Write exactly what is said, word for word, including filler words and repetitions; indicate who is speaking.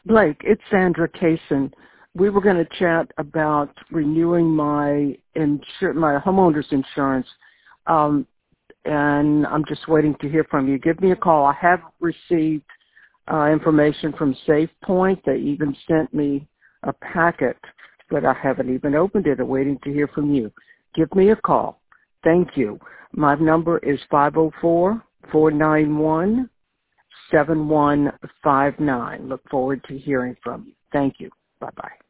Speaker 1: Blake, it's Sandra Kaysen. We were going to chat about renewing my insur- my homeowner's insurance, um, and I'm just waiting to hear from you. Give me a call. I have received uh, information from SafePoint. They even sent me a packet, but I haven't even opened it. I'm waiting to hear from you. Give me a call. Thank you. My number is five oh four, four nine one, seven one five nine. Look forward to hearing from you. Thank you. Bye-bye.